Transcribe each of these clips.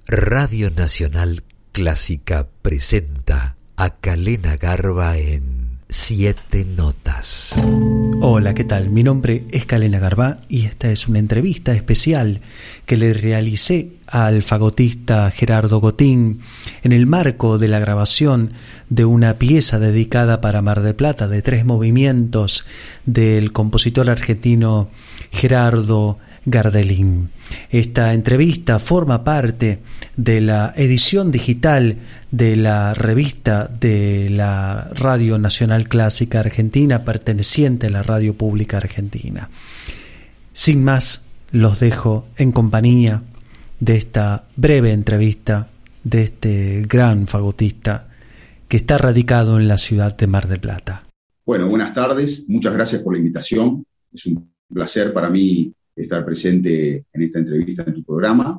Radio Nacional Clásica presenta a Kalena Garba en 7 Notas. Hola, ¿qué tal? Mi nombre es Kalena Garba y esta es una entrevista especial que le realicé al fagotista Gerardo Gotín en el marco de la grabación de una pieza dedicada para Mar del Plata de 3 movimientos del compositor argentino Gerardo Gardelin. Esta entrevista forma parte de la edición digital de la revista de la Radio Nacional Clásica Argentina, perteneciente a la Radio Pública Argentina. Sin más, los dejo en compañía de esta breve entrevista de este gran fagotista que está radicado en la ciudad de Mar del Plata. Bueno, buenas tardes, muchas gracias por la invitación. Es un placer para mí estar presente en esta entrevista en tu programa.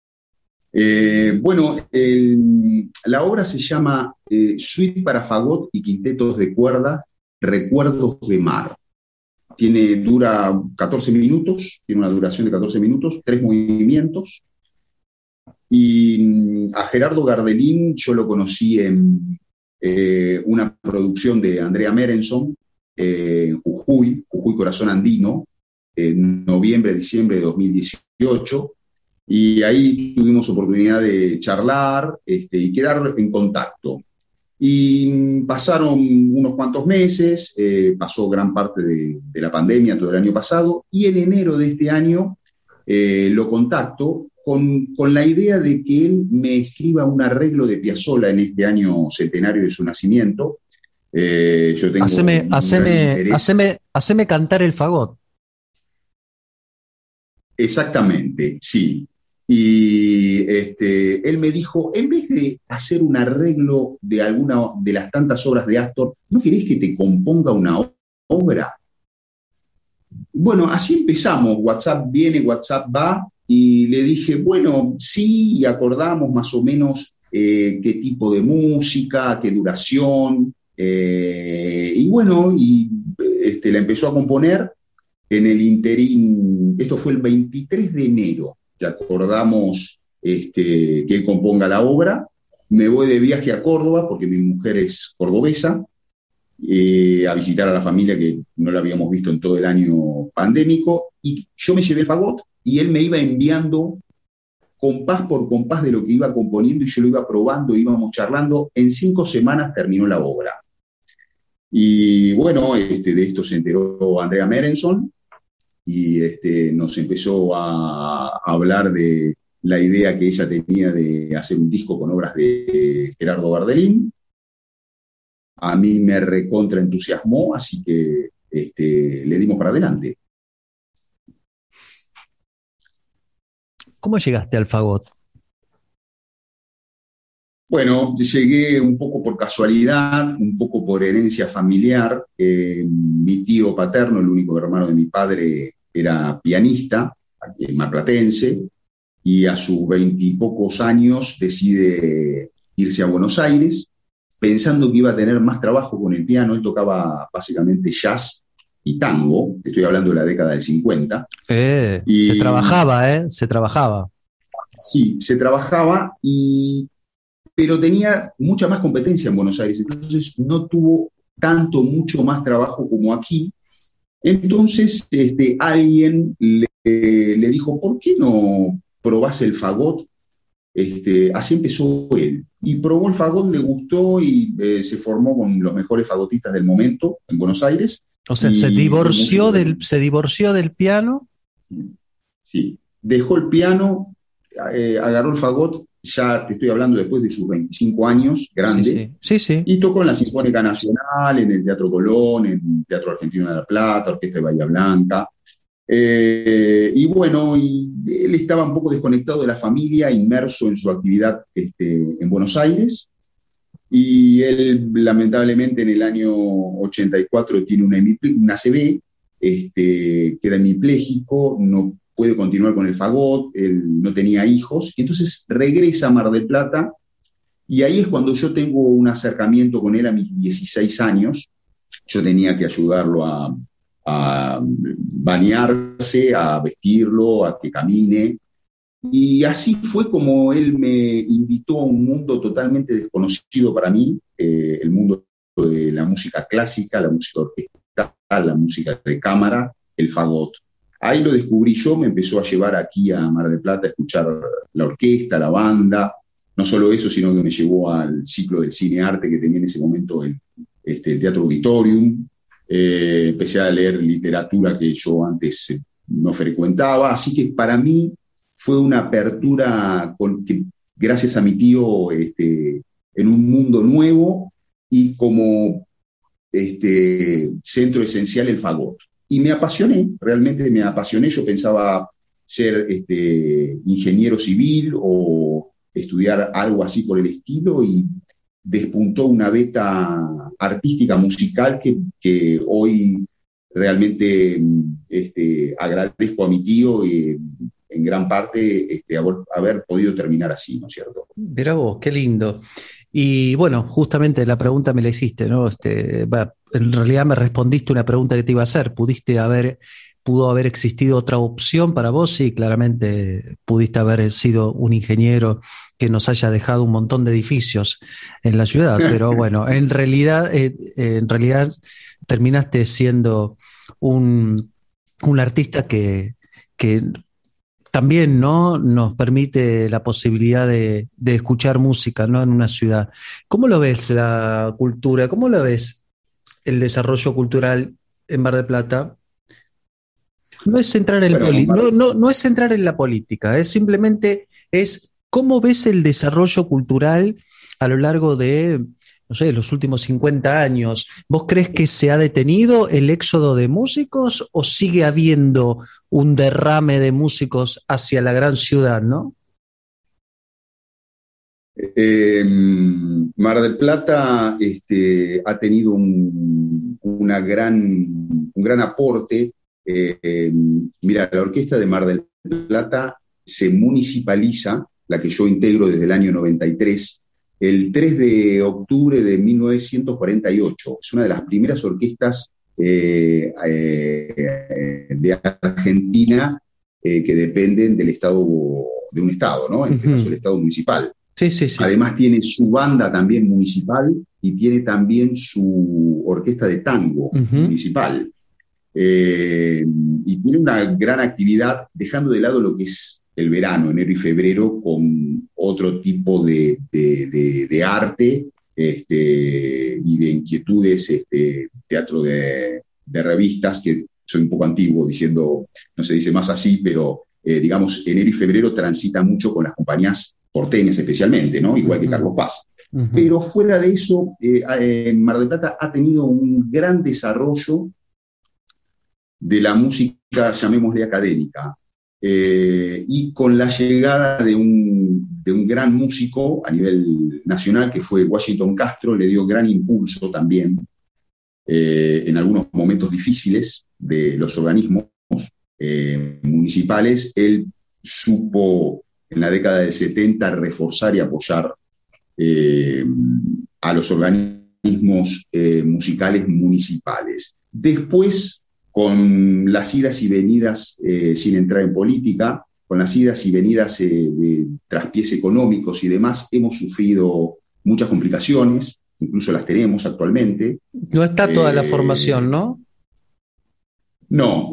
La obra se llama Suite para fagot y quintetos de cuerda, Recuerdos de Mar. Dura 14 minutos, tiene una duración de 14 minutos, 3 movimientos. Y a Gerardo Gardelin yo lo conocí en una producción de Andrea Merenson, en Jujuy Corazón Andino, en noviembre, diciembre de 2018, y ahí tuvimos oportunidad de charlar y quedar en contacto. Y pasaron unos cuantos meses, pasó gran parte de la pandemia todo el año pasado, y en enero de este año lo contacto con la idea de que él me escriba un arreglo de Piazzolla en este año centenario de su nacimiento. Yo tengo Haceme cantar el fagot. Exactamente, sí. Y él me dijo, en vez de hacer un arreglo de alguna de las tantas obras de Astor, ¿no querés que te componga una obra? Bueno, así empezamos, WhatsApp viene, WhatsApp va, y le dije, bueno, sí, y acordamos más o menos qué tipo de música, qué duración, y bueno, la empezó a componer. En el interín, esto fue el 23 de enero, que acordamos que él componga la obra. Me voy de viaje a Córdoba, porque mi mujer es cordobesa, a visitar a la familia que no la habíamos visto en todo el año pandémico, y yo me llevé el fagot, y él me iba enviando compás por compás de lo que iba componiendo, y yo lo iba probando, íbamos charlando. En 5 semanas terminó la obra. Y bueno, de esto se enteró Andrea Merenson, y nos empezó a hablar de la idea que ella tenía de hacer un disco con obras de Gerardo Gardelin. A mí me recontra entusiasmó, así que le dimos para adelante. ¿Cómo llegaste al fagot? Bueno, llegué un poco por casualidad, un poco por herencia familiar. Mi tío paterno, el único hermano de mi padre, era pianista, marplatense, y a sus 20 y pocos años decide irse a Buenos Aires, pensando que iba a tener más trabajo con el piano. Él tocaba básicamente jazz y tango, estoy hablando de la década del 50. Se trabajaba. Sí, se trabajaba, pero tenía mucha más competencia en Buenos Aires, entonces no tuvo mucho más trabajo como aquí. Entonces alguien le dijo, ¿por qué no probás el fagot? Así empezó él. Y probó el fagot, le gustó, y se formó con los mejores fagotistas del momento en Buenos Aires. O sea, se divorció del piano. Sí, dejó el piano, agarró el fagot. Ya te estoy hablando después de sus 25 años, grande, sí. Y tocó en la Sinfónica Nacional, en el Teatro Colón, en el Teatro Argentino de La Plata, Orquesta de Bahía Blanca. Y bueno, él estaba un poco desconectado de la familia, inmerso en su actividad en Buenos Aires, y él lamentablemente en el año 84 tiene una ACV, queda hemipléjico, no puede continuar con el fagot, él no tenía hijos, y entonces regresa a Mar del Plata, y ahí es cuando yo tengo un acercamiento con él a mis 16 años. Yo tenía que ayudarlo a bañarse, a vestirlo, a que camine, Y así fue como él me invitó a un mundo totalmente desconocido para mí, el mundo de la música clásica, la música orquestal, la música de cámara, el fagot. Ahí lo descubrí yo, me empezó a llevar aquí a Mar del Plata a escuchar la orquesta, la banda. No solo eso, sino que me llevó al ciclo del cine-arte que tenía en ese momento el Teatro Auditorium. Empecé a leer literatura que yo antes no frecuentaba, así que para mí fue una apertura gracias a mi tío en un mundo nuevo y como centro esencial el fagot. Y me apasioné, realmente me apasioné. Yo pensaba ser ingeniero civil o estudiar algo así por el estilo y despuntó una beta artística musical que hoy realmente agradezco a mi tío y en gran parte haber podido terminar así, ¿no es cierto? Mirá vos, qué lindo. Y bueno, justamente la pregunta me la hiciste, ¿no? En realidad me respondiste una pregunta que te iba a hacer. ¿Pudo haber existido otra opción para vos? Sí, claramente pudiste haber sido un ingeniero que nos haya dejado un montón de edificios en la ciudad, pero bueno, en realidad terminaste siendo un artista que también, ¿no?, nos permite la posibilidad de escuchar música, ¿no?, en una ciudad. ¿Cómo lo ves la cultura? ¿Cómo lo ves el desarrollo cultural en Mar del Plata? No es entrar en no es entrar en la política, es simplemente cómo ves el desarrollo cultural a lo largo de, no sé, los últimos 50 años. ¿Vos crees que se ha detenido el éxodo de músicos o sigue habiendo un derrame de músicos hacia la gran ciudad, no? Mar del Plata ha tenido un gran aporte. Mira, la orquesta de Mar del Plata se municipaliza, la que yo integro desde el año 93, el 3 de octubre de 1948. Es una de las primeras orquestas de Argentina que dependen del Estado, de un Estado, ¿no? En este caso el Estado municipal. Sí, sí, sí. Además tiene su banda también municipal y tiene también su orquesta de tango municipal. Y tiene una gran actividad, dejando de lado lo que es el verano, enero y febrero, con otro tipo de arte y de inquietudes, teatro de revistas, que soy un poco antiguo diciendo, no se dice más así, pero digamos, enero y febrero transita mucho con las compañías porteñas especialmente, ¿no? Igual que Carlos Paz. Pero fuera de eso, Mar del Plata ha tenido un gran desarrollo de la música, llamémosle académica, y con la llegada de un gran músico a nivel nacional, que fue Washington Castro, le dio gran impulso también en algunos momentos difíciles de los organismos municipales. Él supo en la década del 70 reforzar y apoyar a los organismos musicales municipales. Después, con las idas y venidas, sin entrar en política, con las idas y venidas de traspiés económicos y demás, hemos sufrido muchas complicaciones, incluso las tenemos actualmente. No está toda la formación, ¿no? No,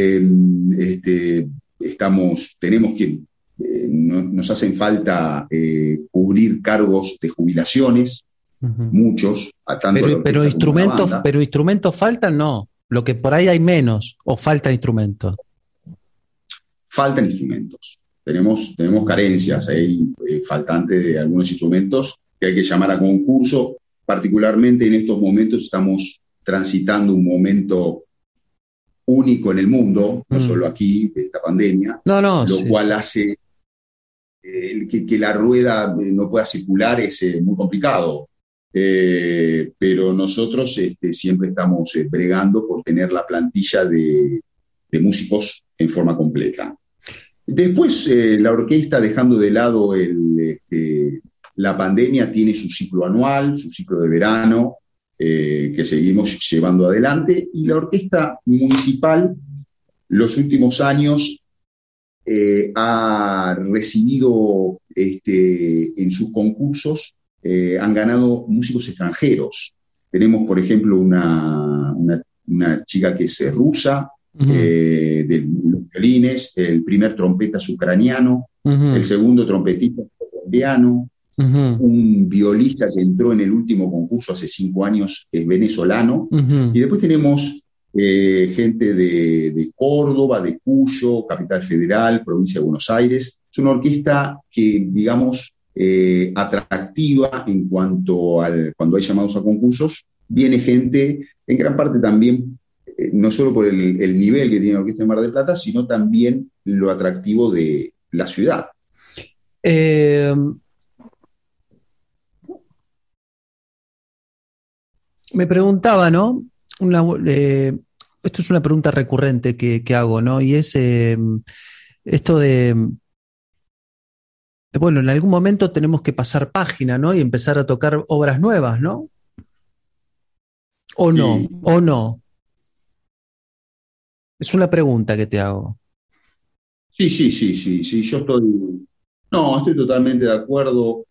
nos hacen falta cubrir cargos de jubilaciones, muchos, a tanto pero instrumentos faltan, no. Lo que por ahí hay menos, o faltan instrumentos. Faltan instrumentos. Tenemos carencias, hay faltante de algunos instrumentos que hay que llamar a concurso. Particularmente en estos momentos estamos transitando un momento único en el mundo, no solo aquí, de esta pandemia, lo cual hace que la rueda no pueda circular, es muy complicado. Pero nosotros siempre estamos bregando por tener la plantilla de músicos en forma completa. Después, la orquesta, dejando de lado la pandemia, tiene su ciclo anual, su ciclo de verano, que seguimos llevando adelante, y la orquesta municipal, los últimos años, ha recibido en sus concursos, han ganado músicos extranjeros. Tenemos, por ejemplo, una chica que es rusa, de los violines, el primer trompeta es ucraniano, el segundo trompetista es colombiano, un violista que entró en el último concurso hace 5 años es venezolano, y después tenemos gente de Córdoba, de Cuyo, Capital Federal, provincia de Buenos Aires. Es una orquesta que, digamos, atractiva en cuanto cuando hay llamados a concursos. Viene gente, en gran parte también, no solo por el nivel que tiene la Orquesta de Mar del Plata, sino también lo atractivo de la ciudad. Me preguntaba, ¿no? Esto es una pregunta recurrente que hago, ¿no? Y es esto bueno, en algún momento tenemos que pasar página, ¿no? Y empezar a tocar obras nuevas, ¿no? ¿O no? Sí. ¿O no? Es una pregunta que te hago. Sí, yo estoy totalmente de acuerdo.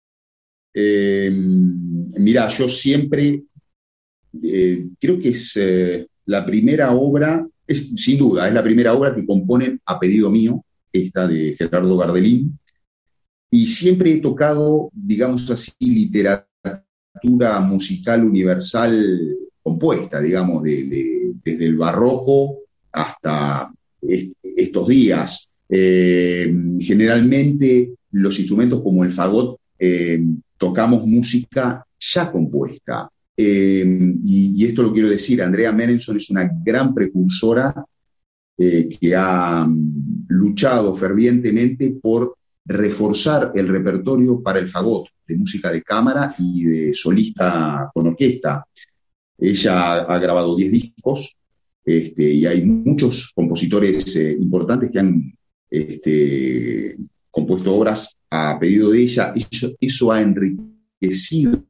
Mirá, yo siempre creo que es la primera obra, sin duda, es la primera obra que componen a pedido mío, esta de Gerardo Gardelín, y siempre he tocado, digamos así, literatura musical universal compuesta, digamos, desde el barroco hasta estos días. Generalmente los instrumentos como el fagot tocamos música ya compuesta. Y esto lo quiero decir, Andrea Merenson es una gran precursora que ha luchado fervientemente por reforzar el repertorio para el fagot, de música de cámara y de solista con orquesta. Ella ha grabado 10 discos, y hay muchos compositores importantes que han compuesto obras a pedido de ella. Eso ha enriquecido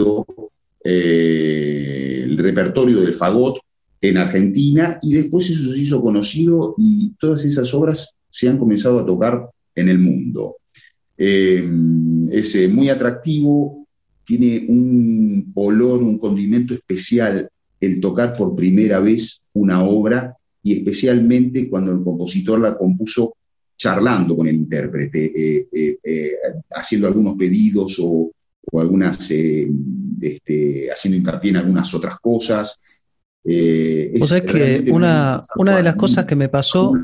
el repertorio del fagot en Argentina, y después eso se hizo conocido y todas esas obras se han comenzado a tocar en el mundo. Es muy atractivo, tiene un olor, un condimento especial el tocar por primera vez una obra, y especialmente cuando el compositor la compuso charlando con el intérprete, haciendo algunos pedidos o algunas, haciendo hincapié en algunas otras cosas. O sea que una de las cosas que me pasó,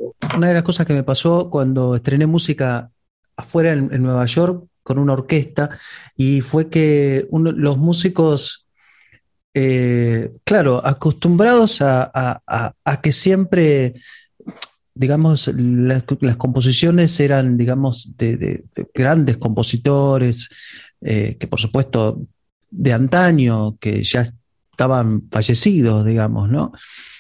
cuando estrené música afuera en Nueva York con una orquesta, y fue que los músicos, claro, acostumbrados a que siempre, digamos, las composiciones eran, digamos, de grandes compositores, que por supuesto de antaño, que ya estaban fallecidos, digamos, ¿no?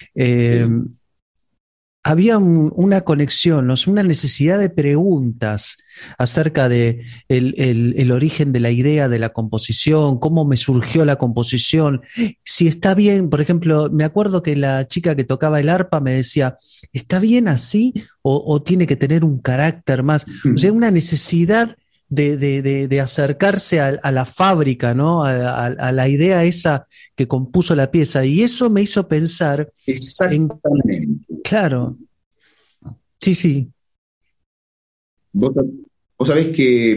Había una conexión, ¿no? Una necesidad de preguntas acerca de el origen de la idea de la composición, cómo me surgió la composición, si está bien. Por ejemplo, me acuerdo que la chica que tocaba el arpa me decía, ¿está bien así o tiene que tener un carácter más? O sea, una necesidad de acercarse a la fábrica, ¿no? A la idea esa que compuso la pieza, y eso me hizo pensar exactamente. Claro, sí. Vos sabés que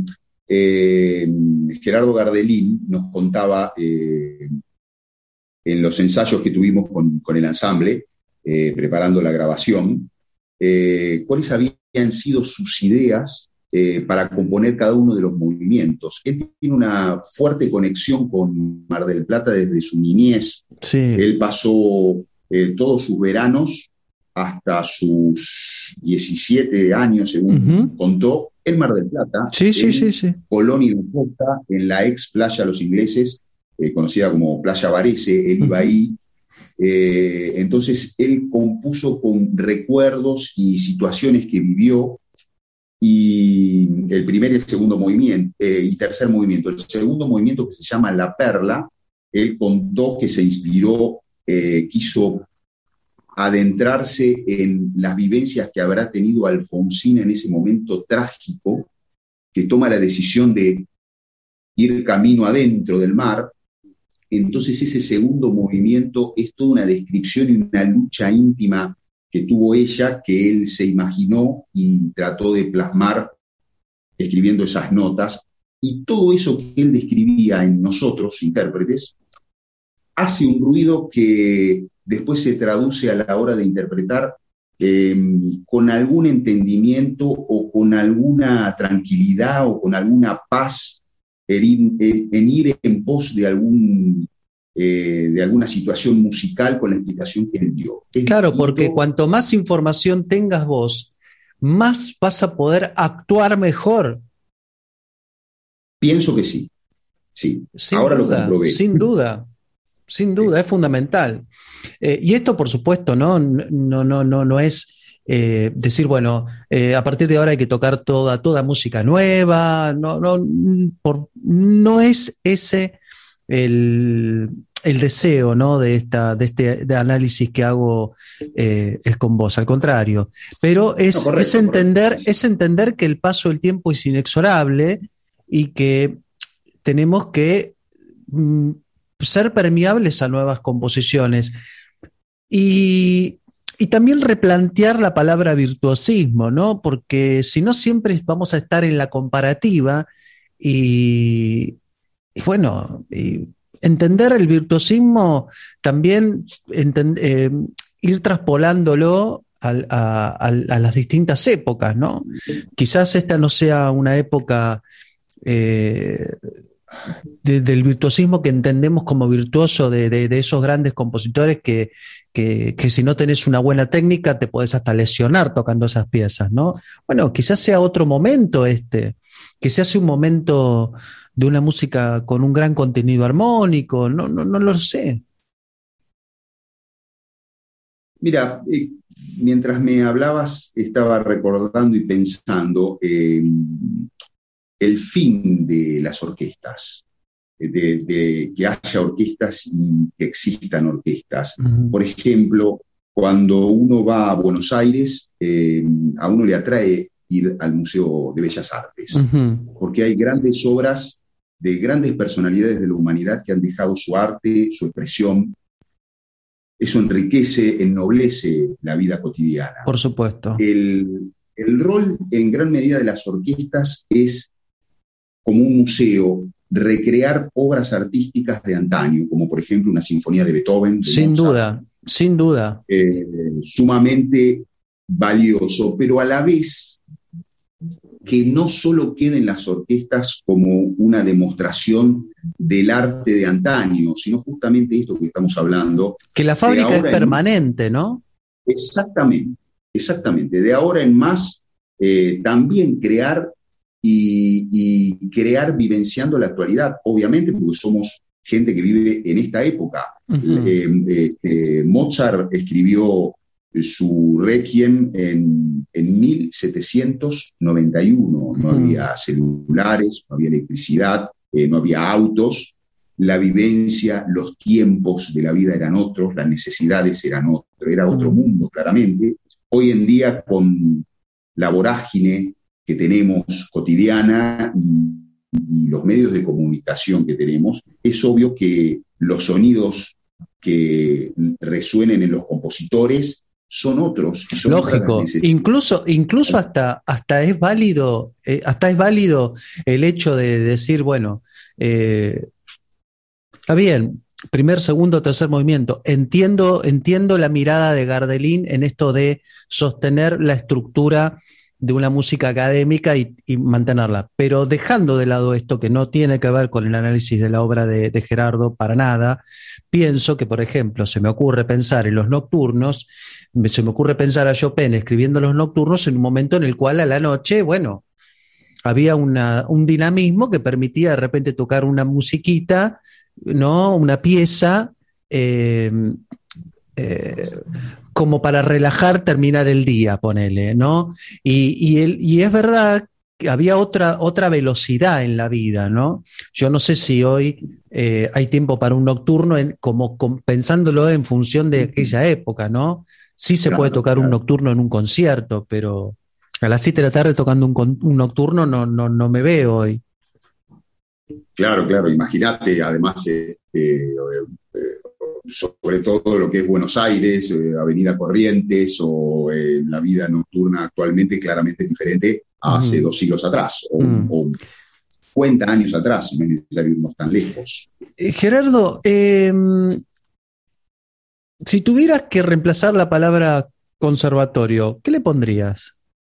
Gerardo Gardelín nos contaba en los ensayos que tuvimos con el ensamble, preparando la grabación, cuáles habían sido sus ideas para componer cada uno de los movimientos. Él tiene una fuerte conexión con Mar del Plata desde su niñez. Sí. Él pasó todos sus veranos hasta sus 17 años, según contó, en Mar del Plata, sí. Colón y La Costa, en la ex playa Los Ingleses, conocida como Playa Varese. Él iba ahí. Entonces él compuso con recuerdos y situaciones que vivió, y el primer y el segundo movimiento, y tercer movimiento. El segundo movimiento, que se llama La Perla, él contó que se inspiró, quiso adentrarse en las vivencias que habrá tenido Alfonsín en ese momento trágico, que toma la decisión de ir camino adentro del mar. Entonces ese segundo movimiento es toda una descripción y una lucha íntima que tuvo ella, que él se imaginó y trató de plasmar escribiendo esas notas. Y todo eso que él describía en nosotros, intérpretes, hace un ruido que después se traduce a la hora de interpretar con algún entendimiento o con alguna tranquilidad o con alguna paz en ir en pos de alguna situación musical con la explicación que él dio. Claro, porque cuanto más información tengas vos, más vas a poder actuar mejor. Pienso que sí. Sí, sin ahora duda, lo comprobé. Sin duda, es fundamental. Y esto, por supuesto, no es decir, bueno, a partir de ahora hay que tocar toda música nueva. No es ese el deseo, ¿no? de este análisis que hago es con vos, al contrario. Pero correcto. Es entender que el paso del tiempo es inexorable y que tenemos que ser permeables a nuevas composiciones y también replantear la palabra virtuosismo, ¿no? Porque si no siempre vamos a estar en la comparativa y entender el virtuosismo también ir traspolándolo a las distintas épocas, ¿no? Quizás esta no sea una época del virtuosismo que entendemos como virtuoso de esos grandes compositores que si no tenés una buena técnica te podés hasta lesionar tocando esas piezas, ¿no? Bueno, quizás sea otro momento que se hace un momento de una música con un gran contenido armónico, no lo sé. Mira, mientras me hablabas estaba recordando y pensando el fin de las orquestas, de que haya orquestas y que existan orquestas. Uh-huh. Por ejemplo, cuando uno va a Buenos Aires, a uno le atrae ir al Museo de Bellas Artes, uh-huh, porque hay grandes obras de grandes personalidades de la humanidad que han dejado su arte, su expresión. Eso enriquece, ennoblece la vida cotidiana. Por supuesto. El rol en gran medida de las orquestas es, como un museo, recrear obras artísticas de antaño, como por ejemplo una sinfonía de Beethoven. Sin duda. Sumamente valioso, pero a la vez que no solo queden las orquestas como una demostración del arte de antaño, sino justamente esto que estamos hablando. Que la fábrica es permanente, ¿no? Exactamente. De ahora en más, también crear y crear vivenciando la actualidad, obviamente, porque somos gente que vive en esta época. Uh-huh. Mozart escribió su Requiem en 1791. Uh-huh. No había celulares, no había electricidad, no había autos. La vivencia, los tiempos de la vida eran otros, las necesidades eran otros, era otro mundo, claramente. Hoy en día, con la vorágine que tenemos cotidiana y los medios de comunicación que tenemos, es obvio que los sonidos que resuenen en los compositores son otros. Son lógico, incluso hasta es válido, el hecho de decir, bueno, está bien, primer, segundo, tercer movimiento. Entiendo la mirada de Gardelin en esto de sostener la estructura de una música académica y mantenerla, pero dejando de lado esto que no tiene que ver con el análisis de la obra de Gerardo para nada, pienso que, por ejemplo, se me ocurre pensar en los nocturnos, se me ocurre pensar a Chopin escribiendo los nocturnos en un momento en el cual a la noche, bueno, había un dinamismo que permitía de repente tocar una musiquita, ¿no? Una pieza como para relajar, terminar el día, ponele, ¿no? Y es verdad que había otra velocidad en la vida, ¿no? Yo no sé si hoy hay tiempo para un nocturno, pensándolo en función de aquella época, ¿no? Sí se puede Claro, tocar un claro. nocturno en un concierto, pero a las 7 de la tarde tocando un nocturno no me veo hoy. Claro, claro, imagínate, además, sobre todo lo que es Buenos Aires, Avenida Corrientes o la vida nocturna actualmente claramente es diferente a hace Ujú. 2 siglos atrás Mm. o 50 años atrás, no es necesario irnos tan lejos. Gerardo, si tuvieras que reemplazar la palabra conservatorio, ¿qué le pondrías?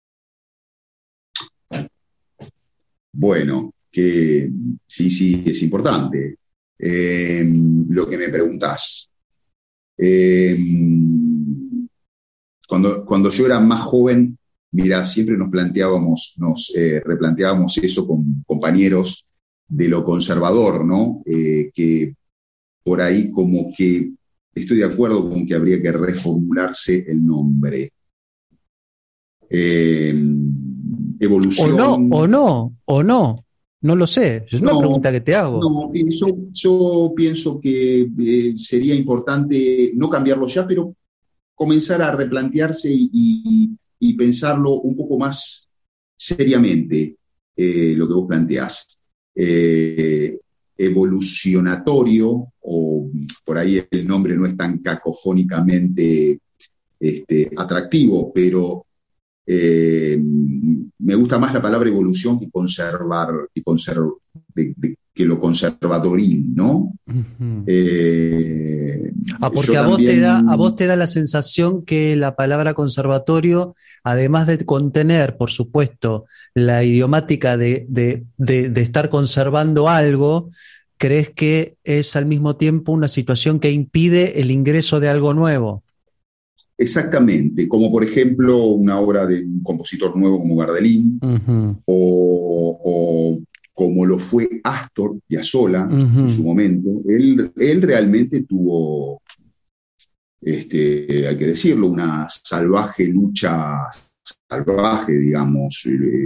Bueno, que sí, sí, es importante. Lo que me preguntás. Eh, cuando yo era más joven, mira, siempre nos replanteábamos eso con compañeros de lo conservador, ¿no? Que por ahí como que estoy de acuerdo con que habría que reformularse el nombre. Eh, O no, o evolución, no, o no. No lo sé. Es una no, pregunta que te hago. no, yo pienso que sería importante no cambiarlo ya, pero comenzar a replantearse y pensarlo un poco más seriamente, lo que vos planteás. Eh, evolucionatorio, o por ahí el nombre no es tan cacofónicamente atractivo, pero me gusta más la palabra evolución que conservar, que lo conservadoril, ¿no? Ujú. Eh, Ah, porque yo a vos también, te da la sensación que la palabra conservatorio, además de contener, por supuesto, la idiomática de estar conservando algo, crees que es al mismo tiempo una situación que impide el ingreso de algo nuevo. exactamente, como por ejemplo una obra de un compositor nuevo como Gardelín, Ujú, o como lo fue Astor Piazzolla en su ujú, momento. Él realmente tuvo, hay que decirlo, una salvaje lucha, salvaje, digamos,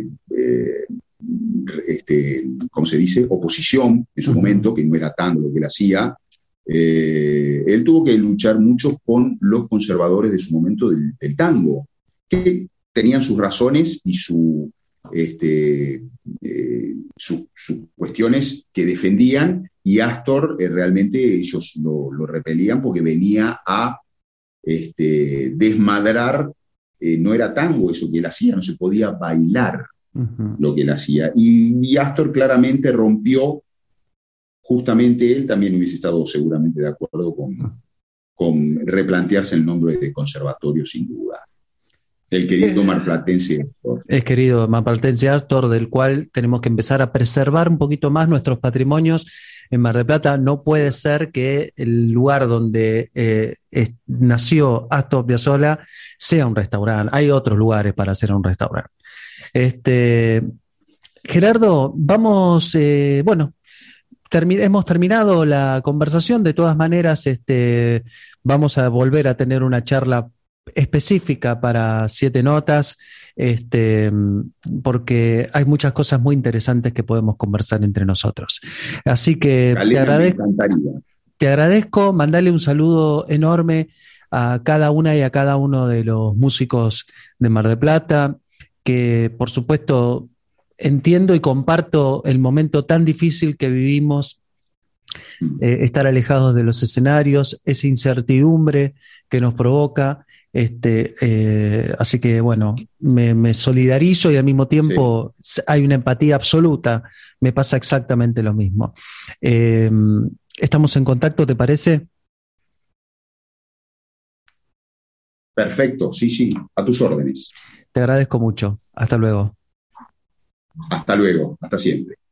¿cómo se dice? Oposición en su ujú, momento, que no era tanto lo que él hacía. Él tuvo que luchar mucho con los conservadores de su momento del tango, que tenían sus razones y este, sus cuestiones que defendían, y Astor realmente ellos lo repelían porque venía a desmadrar. No era tango eso que él hacía, no se podía bailar ujú. lo que él hacía. Y Astor claramente rompió, justamente él también hubiese estado seguramente de acuerdo con replantearse el nombre de conservatorio, sin duda. El querido Eh, marplatense Astor. Es querido Malpartense Astor, del cual tenemos que empezar a preservar un poquito más nuestros patrimonios en Mar del Plata. No puede ser que el lugar donde nació Astor Piazzolla sea un restaurante. Hay otros lugares para hacer un restaurante. Este, Gerardo, vamos, bueno, hemos terminado la conversación. De todas maneras, vamos a volver a tener una charla específica para Siete Notas, este, porque hay muchas cosas muy interesantes que podemos conversar entre nosotros. Así que Calena, me encantaría. te agradezco, mandarle un saludo enorme a cada una y a cada uno de los músicos de Mar del Plata, que por supuesto entiendo y comparto el momento tan difícil que vivimos, estar alejados de los escenarios, esa incertidumbre que nos provoca. Así que bueno, me solidarizo y al mismo Sí, tiempo hay una empatía absoluta. Me pasa exactamente lo mismo. Eh, Estamos en contacto, ¿te parece? perfecto, sí, sí, a tus órdenes. Te agradezco mucho. Hasta luego. Hasta luego, hasta siempre.